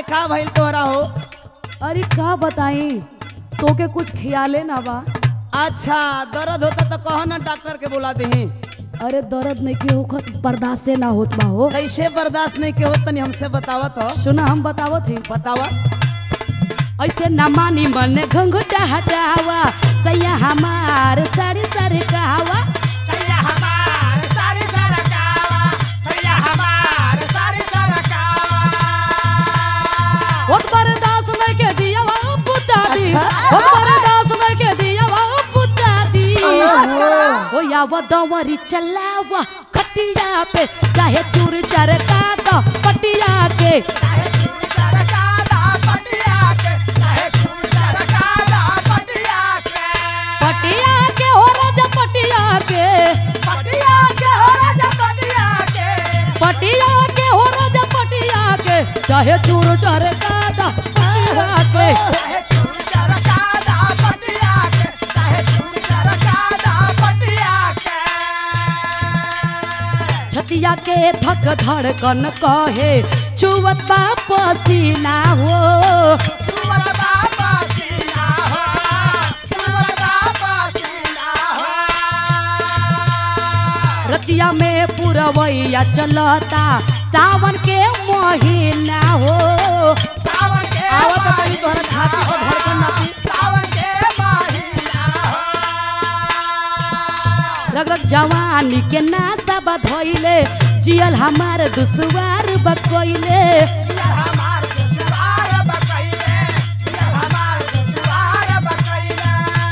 का भइल तोहरा हो? अरे का बताई तोके कुछ खियाले ना बा। अच्छा दर्द होता तो कहो ना डॉक्टर के बुला दही। अरे दर्द नहीं के होखत बर्दाश्त ना होत बा हो। कैसे बर्दाश्त नहीं के हो तनी हमसे बतावा तो। सुना हम बतावत ही। बतावा। ऐसे ना मानी मन घंघटा हटावा सैया हमार साड़ी सरकावा। सैया हमार सारी सरकावा, सैया हमार सारी सरकावा। होत बर्दाश्त नहीं के दिया वा पुता दी। अच्छा। होत बर्दाश्त नहीं के दिया वा पुता दी। हो या वो दवरी चलावा खटिया पे चाहे चूर चरका दो पटिया के। चाहे चूर चरकादा पटिया के, चाहे चूर चरकादा पटिया के। पटिया के हो राजा पटिया के। पटिया के हो राजा पटिया के। पटिया के हो राजा पटिया के चाहे चूर चरका दो पटिया के। चाहे चूर चरकादा पटिया के, चाहे चूर चरकादा पटिया के। छतिया के धक धड़कन कहे छुवत बा पसीना हो। चुवत बाबा सीना हो, चुवत बाबा सीना हो। रतिया में पुरवैया चलता सावन के महीना हो। सावन के आवा तो तनी तोहरा छाती पर धड़कन नापी। सावन के महीना हो। रगरग जवानी के नासा बधोइले जियल हमार दुसवार बकोइले। ये हमार दुश्वार बकैले, ये हमार दुश्वार बकैले।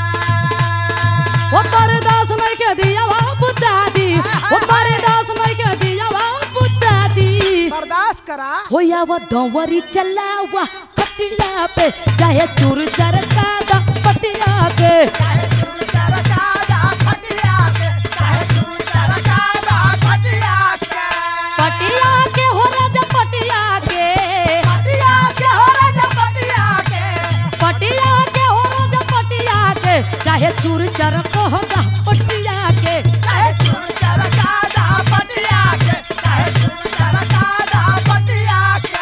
ओ बर्दाश्त नहीं के दिया वा पुता दी। ओ बर्दाश्त नहीं के दिया वा पुता दी। बर्दाश्त करा। हो या वो दंवरी चलावा खटिया पे चाहे चूर चरका दो पटिया के। चाहे चूर चरकादा पटिया के, चाहे चूर चरकादा पटिया के। पटिया के हो राजा पटिया के। पटिया के हो राजा पटिया के। पटिया के हो राजा पटिया के चाहे चूर चरक होगा पटिया के। चाहे चूर चरकादा पटिया के, चाहे चूर चरकादा पटिया के।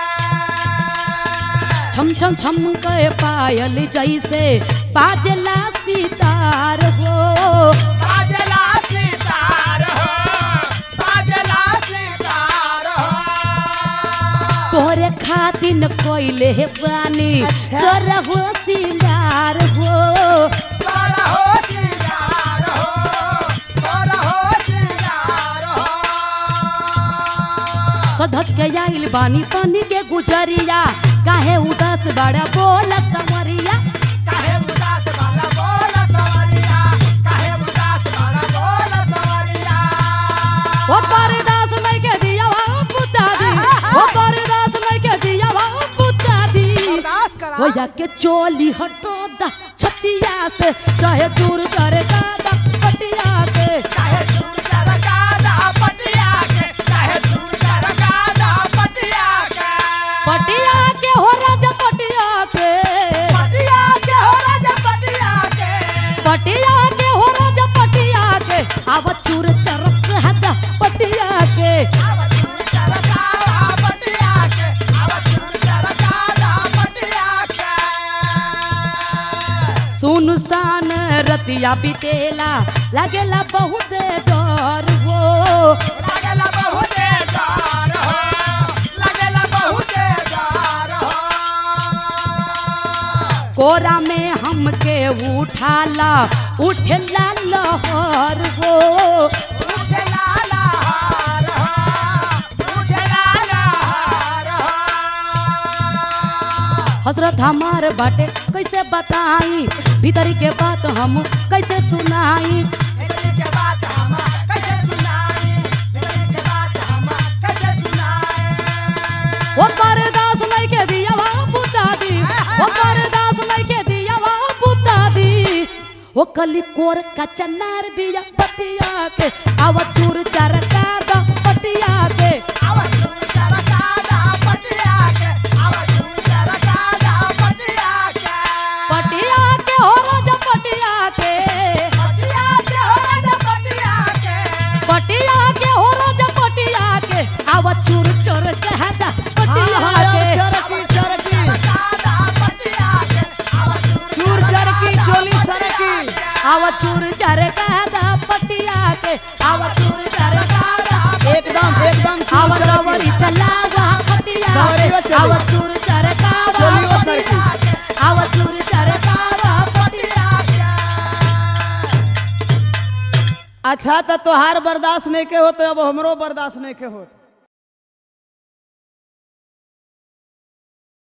छम छम छम के पायल जैसे बाजला सितार हो। बाजला सितार हो, बाजला सितार हो। तोरे खातिन कोइले बानी सरहो सिंगार हो। सोरहो सिंगार हो, सोरहो सिंगार हो। सधज के आइल बानी पानी के गुजरिया काहे उदास बड़ा बोल कमरिया। काहे उदास वाला बोल सवरिया, काहे उदास वाला बोल सवरिया। ओ बर्दाश्त नहीं के दिया वा पुता दी। ओ बर्दाश्त नहीं के दिया वा पुता दी। बर्दाश्त करा। हो या के चोली हटो दा छतिया से चाहे चूर चरका दा पटिया के। चाहे चूर चरकादा पटिया के, चाहे चूर चरकादा पटिया के। पटिया के हो राजा पटिया के। पटिया के हो राजा पटिया के। पटिया के हो राजा पटिया के अब चूर चरक हदा पटिया के। आवा चूर चरकादा पटिया के, आवा चूर चरकादा पटिया के। सुनसान रतिया बितेला लागेला बहुत डर हो। लागेला बहुते डर हो, लागेला बहुते डर हो। कोरा में हमके उठाला उठेला लहर हो। उठेला लहर हो, उठेला लहर हो। हसरत हमार बाटे कैसे बताई भीतरी के बात हम कैसे सुनाई। इतनी के बात हम कैसे सुनाई, इतनी के बात हम कैसे सुनाई। वो बर्दाश्त नहीं के दिया वा पुता दी। वो बर्दाश्त नहीं के दिया वा पुता दी। वो कली कोर का चनार बिया पटिया के आवा चूर चरका दो पटिया के। आवा चूर चरकादा पटिया के, आवा चूर चरकादा पटिया के। पटिया के हो राजा पटिया के। पटिया के हो राजा पटिया के। पटिया के हो राजा पटिया के आवा चूर चोर चहदा पटिया हाँ, के। चरकी चरकादा पटिया के आवा चूर चरकादा एकदम एकदम आवा गवरी चलावा पटिया गवरियो के चली। आवा चूर चरकावा चलियो पटिया के आवा चूर चरकावा पटिया के अच्छा तो तोहार बर्दाश्त नहीं के होते अब हमरो बर्दाश्त नहीं के होत